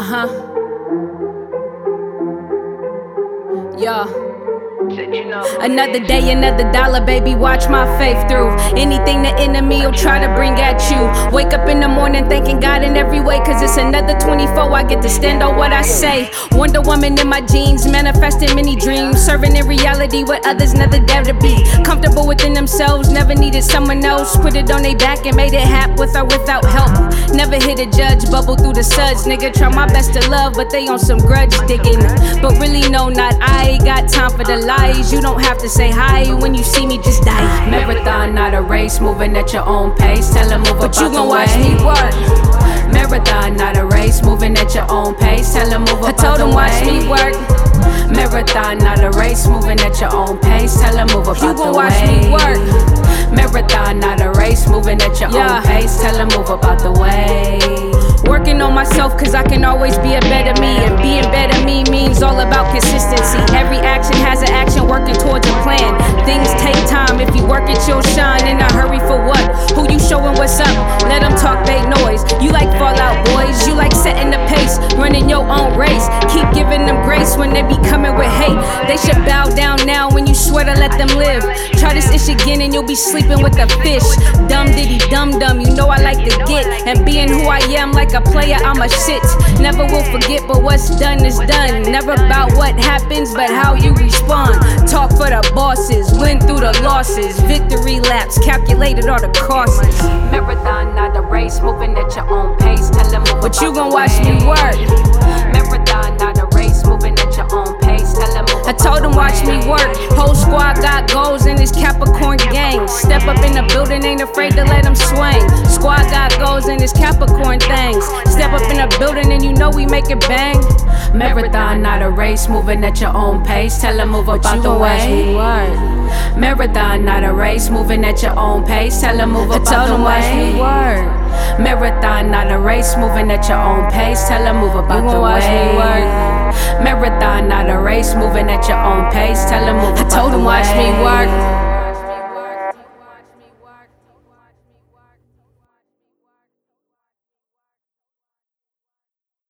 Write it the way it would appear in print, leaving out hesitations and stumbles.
Uh-huh. Yeah. Another day, another dollar, baby, watch my faith through anything the enemy will try to bring at you. Wake up in the morning thanking God in every way, cause it's another 24, I get to stand on what I say. Wonder Woman in my jeans, manifesting many dreams, serving in reality what others never dare to be. Comfortable within themselves, never needed someone else. Put it on their back and made it happen with or without help. Never hit a judge, bubble through the suds. Nigga, try my best to love, but they on some grudge digging. But really, no, not I got time for the lies. You don't have to say hi when you see me, just die. Marathon, not a race, moving at your own pace. Tell them move, but you gon' watch me work. Marathon, not a race, moving at your own pace. Tell them move, I told them watch me work. Marathon, not a race, moving at your own pace. Tell them move about the way. You gon' watch me work. Marathon, not a race, moving at your own pace. Tell them move about the way. Working on myself, cause I can always be a better me. And being better me means all about consistency. Every action has an action working towards a plan. Things take time, if you work it you'll shine. In a hurry for what? Who you showing what's up? Let them talk they noise. You like Fallout Boys, you like setting the pace, running your own race. Keep giving them grace when they be coming with hate. They should bow down now when you swear to let them live. Try this ish again and you'll be sleeping with a fish. Dumb diddy dum dum, you know I like to get. And being who I am like a player, I'm a shit. Never will forget, but what's done is done. Never about what happens, but how you respond. Talk for the bosses, win through the losses. Victory laps, calculated all the costs. Marathon, not a race, moving at your own pace. Tell them move, but you gon' watch me work. Marathon, not a race, moving at your own pace. Tell them move, I told them watch me work. Whole squad got goals in this Capricorn gang. Step up in the building, ain't afraid to let them swing. Squad got goals in this Capricorn things. Step up in the building and you know we make it bang. Marathon, not a race, moving at your own pace. Tell them move about the way. Marathon, not a race, moving at your own pace. Tell them move about the way. Marathon, not a race, moving at your own pace. Tell them move about the way. Marathon, not a race, moving at your own pace. Tell them move about the way. I told them watch me